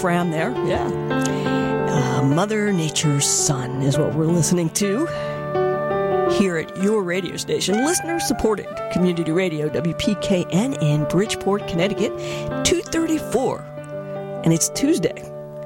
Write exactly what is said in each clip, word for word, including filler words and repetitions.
frown there. Yeah. Uh, Mother Nature's Son is what we're listening to here at your radio station, listener-supported community radio, W P K N in Bridgeport, Connecticut, two thirty-four, and it's Tuesday.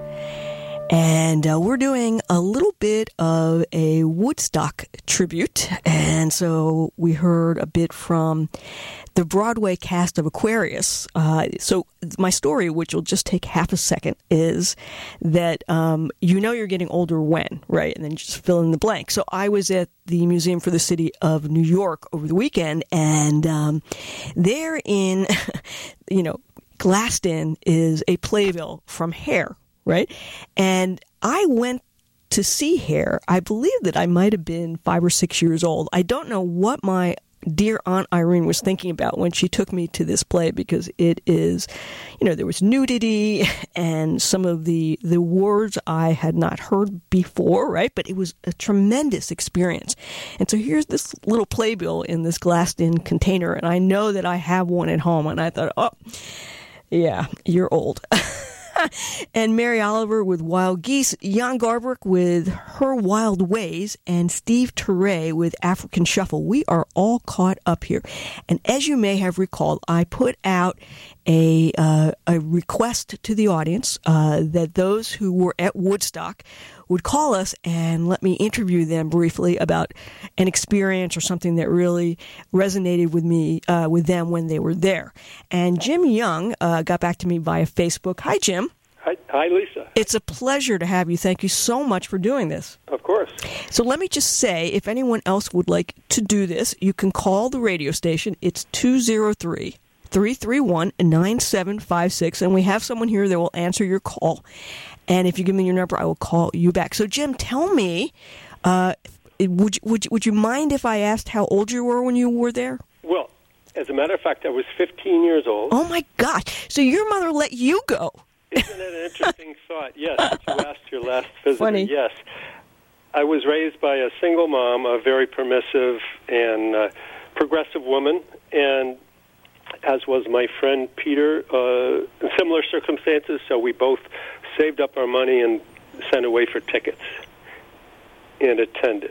And uh, we're doing a little bit of a Woodstock tribute, and so we heard a bit from the Broadway cast of Aquarius. Uh, so my story, which will just take half a second, is that um, you know you're getting older when, right? And then just fill in the blank. So I was at the Museum for the City of New York over the weekend, and um, there in, you know, glassed in is a playbill from Hair, right? And I went to see Hair. I believe that I might have been five or six years old. I don't know what my dear Aunt Irene was thinking about when she took me to this play, because it is, you know, there was nudity and some of the, the words I had not heard before, right? But it was a tremendous experience. And so here's this little playbill in this glassed-in container, and I know that I have one at home, and I thought, oh, yeah, you're old. And Mary Oliver with Wild Geese, Jan Garbrick with Her Wild Ways, and Steve Turre with African Shuffle. We are all caught up here. And as you may have recalled, I put out a uh, a request to the audience uh, that those who were at Woodstock would call us and let me interview them briefly about an experience or something that really resonated with me, uh, with them when they were there. And Jim Young uh, got back to me via Facebook. Hi, Jim. Hi, hi, Lisa. It's a pleasure to have you. Thank you so much for doing this. Of course. So let me just say, if anyone else would like to do this, you can call the radio station. It's two oh three, three three one, nine seven five six, and we have someone here that will answer your call. And if you give me your number, I will call you back. So, Jim, tell me, uh, would, you, would, you, would you mind if I asked how old you were when you were there? Well, as a matter of fact, I was fifteen years old. Oh, my gosh. So your mother let you go. Isn't it an interesting thought? Yes, you asked your last visitor. Funny. Yes. I was raised by a single mom, a very permissive and uh, progressive woman, and as was my friend Peter, uh, in similar circumstances, so we both saved up our money and sent away for tickets and attended.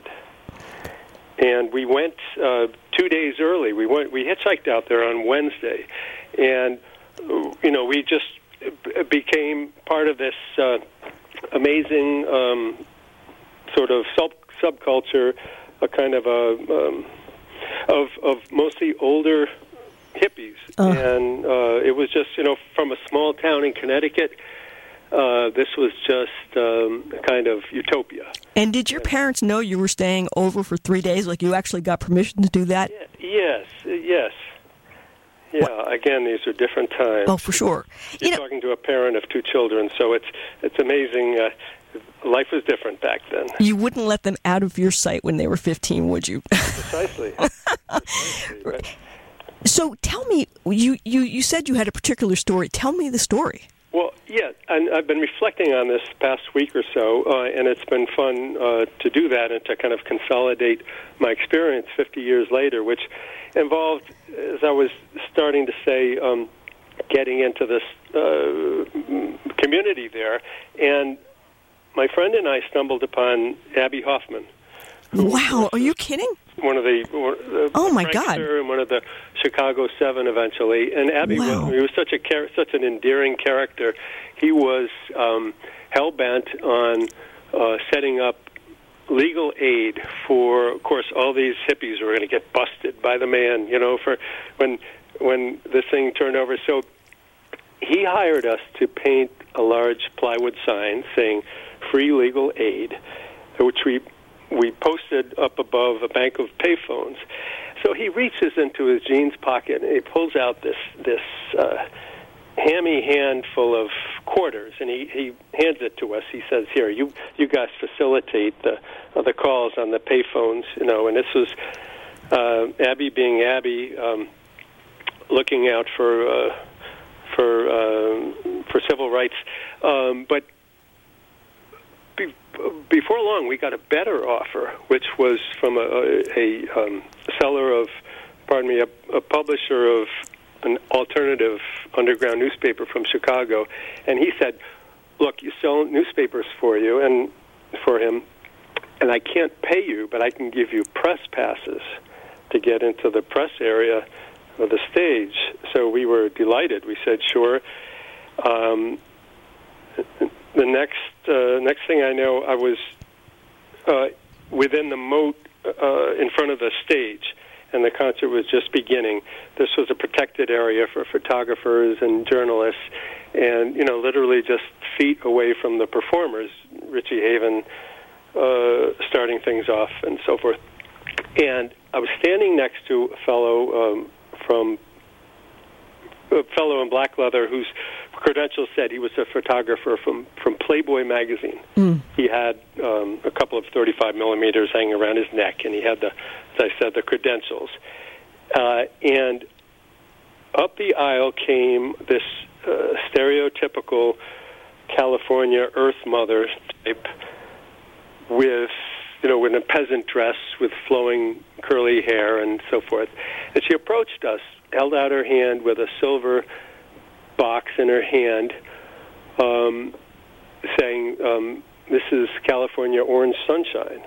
And we went uh, two days early. We went. We hitchhiked out there on Wednesday, and you know we just became part of this uh, amazing um, sort of sub subculture, a kind of a um, of of mostly older hippies, uh. and uh, it was just you know from a small town in Connecticut. Uh, this was just um, a kind of utopia. And did your parents know you were staying over for three days? Like you actually got permission to do that? Yes, yes. Yeah, what? Again, these are different times. Oh, for sure. You're you know, talking to a parent of two children, so it's it's amazing. Uh, life was different back then. You wouldn't let them out of your sight when they were fifteen, would you? Precisely. Precisely. Right. So tell me, you, you, you said you had a particular story. Tell me the story. Well, yeah, and I've been reflecting on this past week or so, uh, and it's been fun uh, to do that and to kind of consolidate my experience fifty years later, which involved, as I was starting to say, um, getting into this uh, community there, and my friend and I stumbled upon Abbie Hoffman. Wow, are you kidding? One of the, one, the oh my God, and one of the Chicago Seven eventually, and Abbie wow. was, he was such a char- such an endearing character. He was um, hell bent on uh, setting up legal aid for, of course, all these hippies who were going to get busted by the man, you know, for when when this thing turned over. So he hired us to paint a large plywood sign saying "Free Legal Aid," which we. we posted up above a bank of payphones. So he reaches into his jeans pocket and he pulls out this this uh, hammy handful of quarters, and he, he hands it to us. He says, "Here, you you guys facilitate the uh, the calls on the payphones, you know." And this was uh, Abbie being Abbie, um, looking out for uh, for uh, for civil rights, um, but. Before long, we got a better offer, which was from a, a, a um, seller of, pardon me, a, a publisher of an alternative underground newspaper from Chicago. And he said, look, you sell newspapers for you and for him, and I can't pay you, but I can give you press passes to get into the press area of the stage. So we were delighted. We said, sure. Um, the next uh, next thing I know, I was uh, within the moat uh, in front of the stage, and the concert was just beginning. This was a protected area for photographers and journalists, and, you know, literally just feet away from the performers, Richie Haven uh, starting things off and so forth. And I was standing next to a fellow um, from a fellow in black leather whose credentials said he was a photographer from, from Playboy magazine. Mm. He had um, a couple of thirty-five millimeters hanging around his neck, and he had the, as I said, the credentials. Uh, and up the aisle came this uh, stereotypical California Earth Mother type with, you know, in a peasant dress with flowing curly hair and so forth. And she approached us, held out her hand with a silver box in her hand, um, saying, um, this is California Orange Sunshine.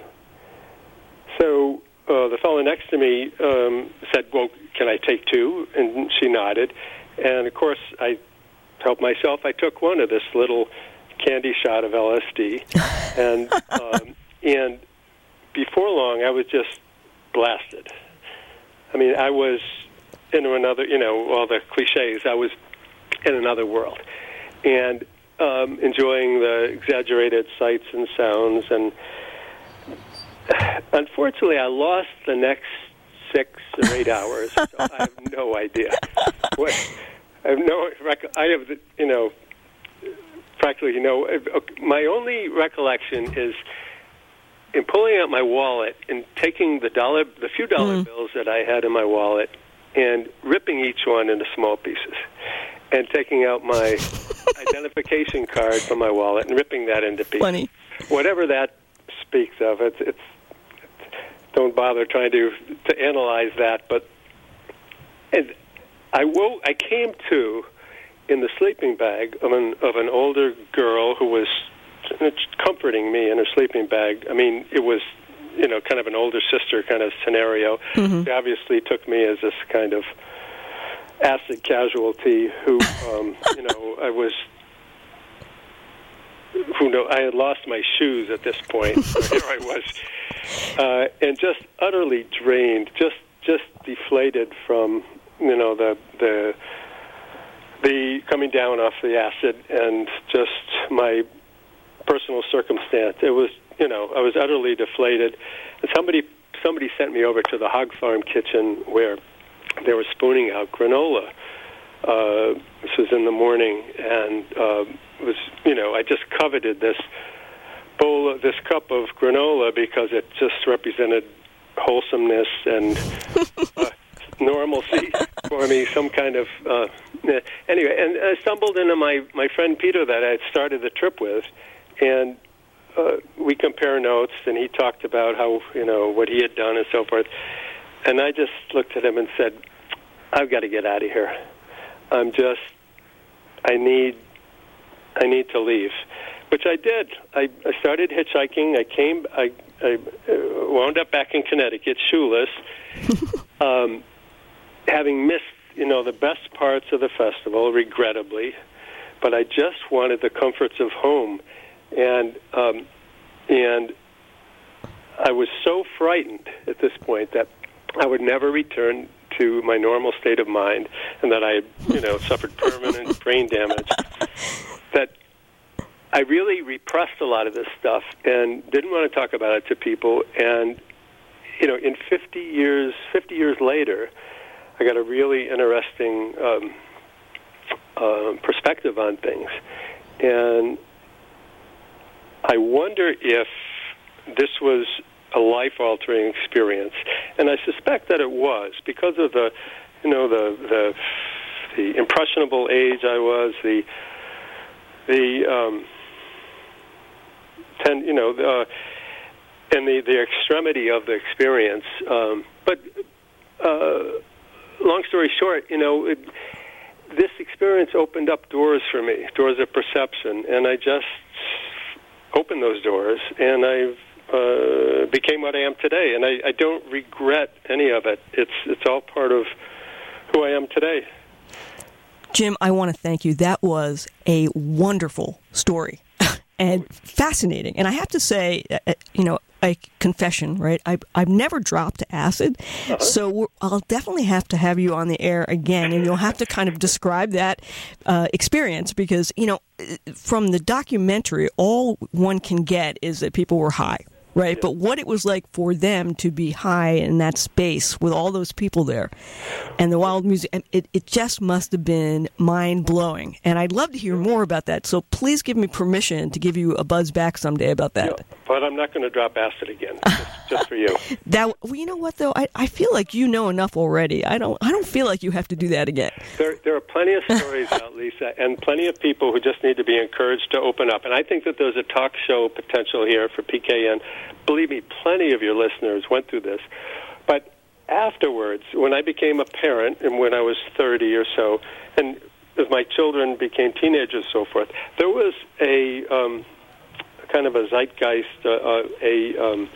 So uh, the fellow next to me um, said, well, can I take two? And she nodded. And, of course, I helped myself. I took one of this little candy shot of L S D. and um, and before long, I was just blasted. I mean, I was into another, you know, all the cliches. I was in another world, and um, enjoying the exaggerated sights and sounds. And unfortunately, I lost the next six or eight hours. So I have no idea. What, I have no. I have, you know, practically, you know, my only recollection is in pulling out my wallet and taking the dollar, the few dollar mm. bills that I had in my wallet, and ripping each one into small pieces, and taking out my identification card from my wallet and ripping that into pieces. Funny. Whatever that speaks of, it's, it's don't bother trying to to analyze that. But and I woke, I came to in the sleeping bag of an of an older girl who was comforting me in her sleeping bag. I mean, it was, you know, kind of an older sister kind of scenario. Mm-hmm. She obviously took me as this kind of acid casualty who, um, you know, I was, who know, I had lost my shoes at this point. So here I was, uh, and just utterly drained, just just deflated from, you know, the the the coming down off the acid and just my personal circumstance. It was, you know, I was utterly deflated. And somebody somebody sent me over to the hog farm kitchen where they were spooning out granola. Uh, this was in the morning, and uh, it was, you know, I just coveted this bowl, of, this cup of granola because it just represented wholesomeness and uh, normalcy for me, some kind of, uh, anyway, and I stumbled into my, my friend Peter that I had started the trip with, and uh, we compare notes, and he talked about how, you know, what he had done and so forth, and I just looked at him and said, I've got to get out of here. I'm just, I need, I need to leave, which I did. I, I started hitchhiking. I came, I, I wound up back in Connecticut, shoeless, um, having missed, you know, the best parts of the festival, regrettably, but I just wanted the comforts of home, and um, and I was so frightened at this point that I would never return to my normal state of mind, and that I, you know, suffered permanent brain damage, that I really repressed a lot of this stuff and didn't want to talk about it to people. And, you know, in fifty years, fifty years later, I got a really interesting um, uh, perspective on things. And I wonder if this was a life-altering experience, and I suspect that it was because of the, you know, the the, the impressionable age I was, the the um, ten, you know, uh, and the the extremity of the experience. Um, but uh, long story short, you know, it, this experience opened up doors for me, doors of perception, and I just opened those doors, and I uh, became what I am today. And I, I don't regret any of it. It's it's all part of who I am today. Jim, I want to thank you. That was a wonderful story and fascinating. And I have to say, uh, you know, a confession, right? I, I've never dropped acid, uh-huh. so we're, I'll definitely have to have you on the air again, and you'll have to kind of describe that uh, experience because, you know, from the documentary, all one can get is that people were high, right? Yeah. But what it was like for them to be high in that space with all those people there and the wild music, it, it just must have been mind-blowing. And I'd love to hear more about that, so please give me permission to give you a buzz back someday about that. Yeah, but I'm not going to drop acid again, just, just for you. That, well, you know what, though? I, I feel like you know enough already. I don't I don't feel like you have to do that again. There, there are plenty of stories out, Lisa, and plenty of people who just need to be encouraged to open up. And I think that there's a talk show potential here for P K N. Believe me, plenty of your listeners went through this. But afterwards, when I became a parent, and when I was thirty or so, and as my children became teenagers and so forth, there was a um, kind of a zeitgeist, uh, uh, a um,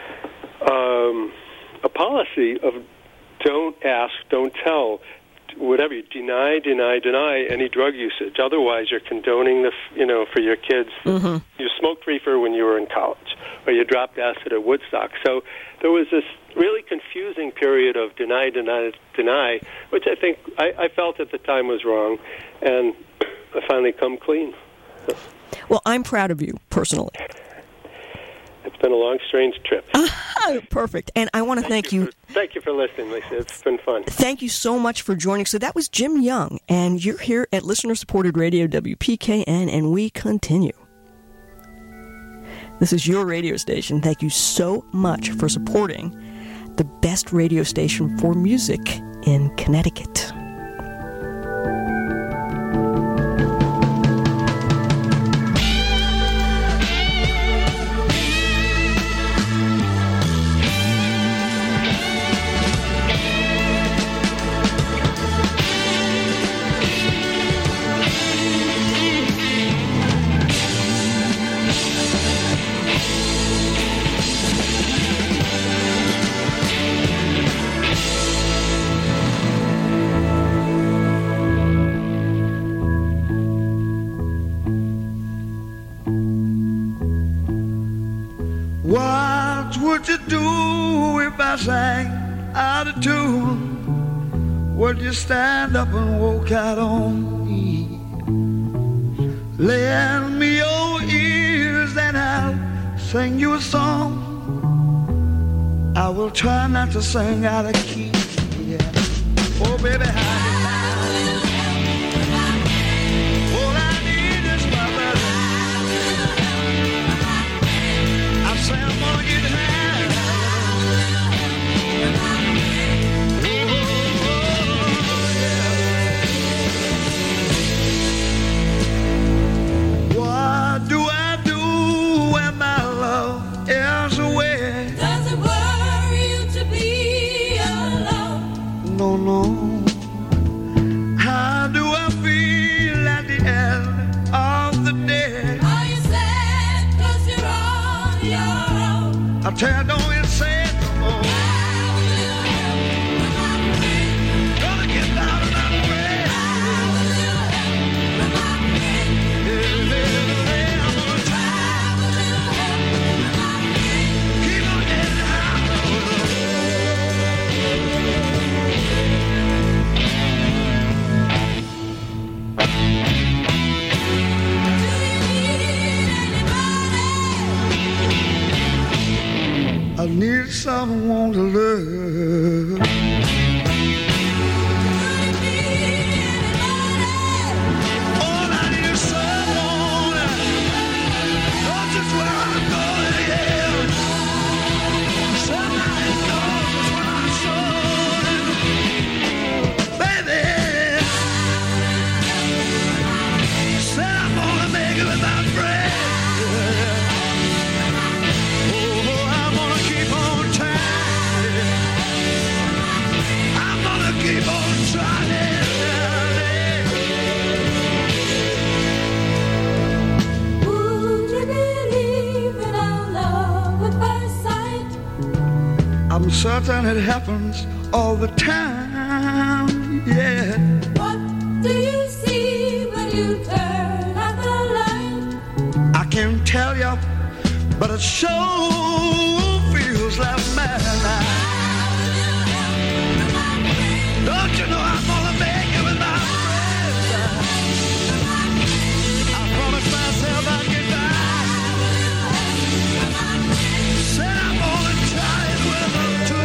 um, a policy of don't ask, don't tell. Whatever you deny, deny, deny any drug usage. Otherwise, you're condoning the, you know, for your kids. Mm-hmm. You smoked reefer when you were in college, or you dropped acid at Woodstock. So there was this really confusing period of deny, deny, deny, which I think I, I felt at the time was wrong, and I finally come clean. Well, I'm proud of you personally. It's been a long, strange trip. Perfect. And I want to thank, thank you. you. For, thank you for listening, Lisa. It's been fun. Thank you so much for joining. So that was Jim Young, and you're here at listener-supported radio W P K N, and we continue. This is your radio station. Thank you so much for supporting the best radio station for music in Connecticut. What you do if I sang out of tune? Would you stand up and walk out on me? Lend me your ears and I'll sing you a song. I will try not to sing out of key. Yeah. Oh, baby, how Tell, don't even say it no more. Gonna get down and out of the way. I'm gonna try. Keep on getting I need someone to love. All I need is someone knows just where I'm going, yeah. Somebody knows where I'm going. Baby, said I'm gonna make it without bread. Oh, I'm gonna keep on trying. certain it happens all the time, yeah. What do you see when you turn out the light? I can't tell you, but it sure feels like madness. Don't you know I'm gonna make it with my friends? I promised myself I'd get back. Said I'm gonna try it with them too.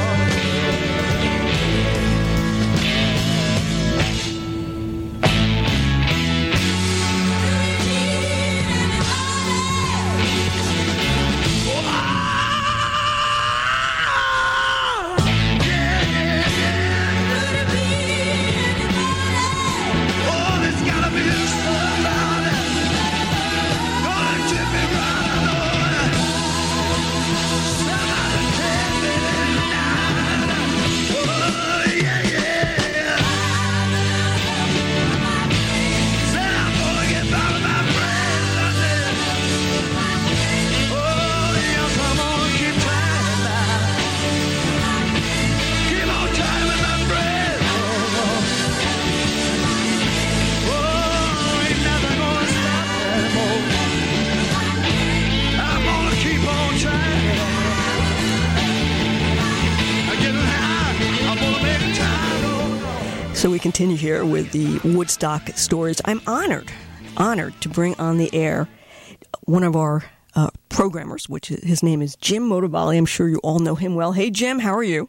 So we continue here with the Woodstock stories. I'm honored, honored to bring on the air one of our uh, programmers, which is, his name is Jim Motovali. I'm sure you all know him well. Hey, Jim, how are you?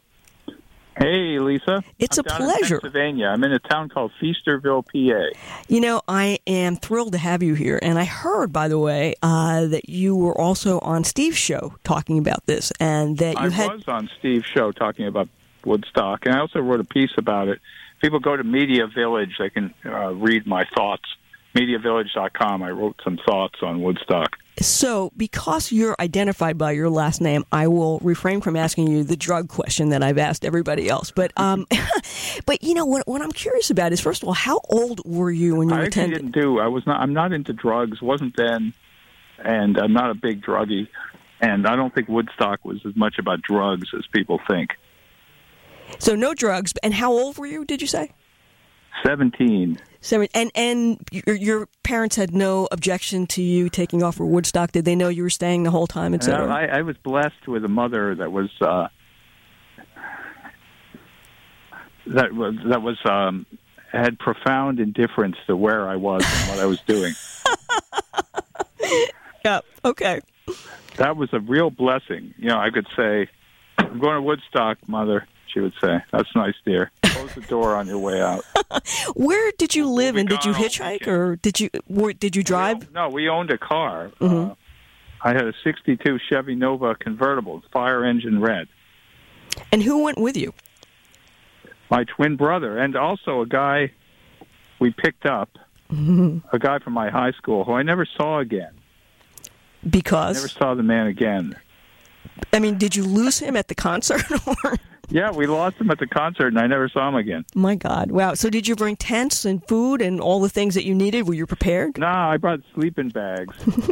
Hey, Lisa. It's I'm a down pleasure. In Pennsylvania. I'm in a town called Feasterville, P A. You know, I am thrilled to have you here. And I heard, by the way, uh, that you were also on Steve's show talking about this, and that you I had. was on Steve's show talking about Woodstock, and I also wrote a piece about it. People go to Media Village, they can uh, read my thoughts. media village dot com. I wrote some thoughts on Woodstock. So, because you're identified by your last name, I will refrain from asking you the drug question that I've asked everybody else. But, um, but you know, what, what I'm curious about is, first of all, how old were you when you I actually attended? didn't do. I was not. I'm not into drugs. Wasn't then, and I'm not a big druggie. And I don't think Woodstock was as much about drugs as people think. So, no drugs. And how old were you? Did you say? Seventeen. Seven. And and your, your parents had no objection to you taking off for Woodstock. Did they know you were staying the whole time, et cetera? I, I was blessed with a mother that was uh, that was that was um, had profound indifference to where I was and what I was doing. Yeah. Okay. That was a real blessing. You know, I could say, "I'm going to Woodstock, Mother." She would say, "That's nice, dear. Close the door on your way out." Where did you live, We'll and be did you gone all hitchhike, weekend. or did you were, did you drive? No, we owned a car. Mm-hmm. Uh, I had a sixty-two Chevy Nova convertible, fire engine red. And who went with you? My twin brother, and also a guy we picked up, mm-hmm. a guy from my high school who I never saw again. Because? I never saw the man again. I mean, did you lose him at the concert? Or? Yeah, we lost him at the concert, and I never saw him again. My God. Wow. So did you bring tents and food and all the things that you needed? Were you prepared? No, I brought sleeping bags.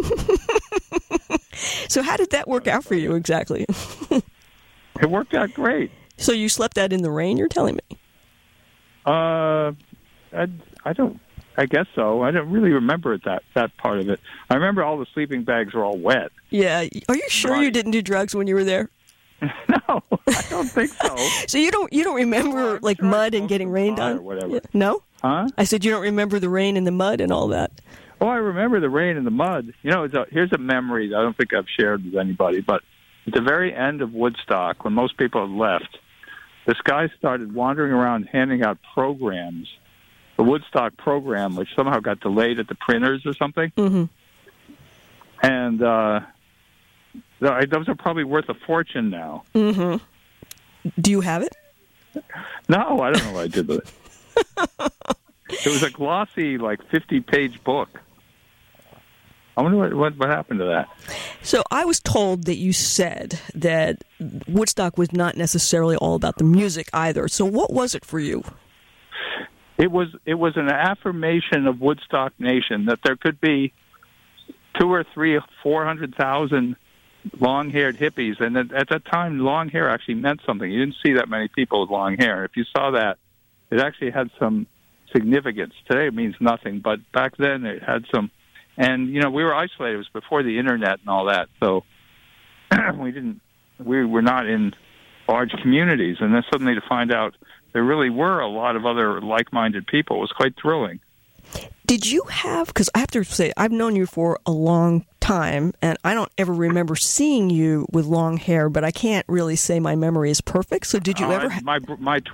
So how did that work out for you exactly? It worked out great. So you slept out in the rain, you're telling me? Uh, I, I don't... I guess so. I don't really remember it, that that part of it. I remember all the sleeping bags were all wet. Yeah. Are you sure Right. you didn't do drugs when you were there? No, I don't think so. So you don't you don't remember Oh, I'm like sure I mud and smoked getting some rained pot on? or whatever. Yeah. No? Huh? I said you don't remember the rain and the mud and all that. Oh, I remember the rain and the mud. You know, it's a, here's a memory that I don't think I've shared with anybody, but at the very end of Woodstock, when most people had left, this guy started wandering around handing out programs, the Woodstock program, which somehow got delayed at the printers or something. Mm-hmm. And uh, those are probably worth a fortune now. Mm-hmm. Do you have it? No, I don't know what I did with it. It was a glossy, like, fifty-page book. I wonder what, what what happened to that. So I was told that you said that Woodstock was not necessarily all about the music either. So what was it for you? It was it was an affirmation of Woodstock Nation that there could be two or three, four hundred thousand long-haired hippies. And at, at that time, long hair actually meant something. You didn't see that many people with long hair. If you saw that, it actually had some significance. Today it means nothing, but back then it had some. And, you know, we were isolated. It was before the Internet and all that. So we didn't, we were not in large communities. And then suddenly to find out there really were a lot of other like-minded people was quite thrilling. Did you have, because I have to say, I've known you for a long time, and I don't ever remember seeing you with long hair, but I can't really say my memory is perfect. So did you uh, ever... Ha- my my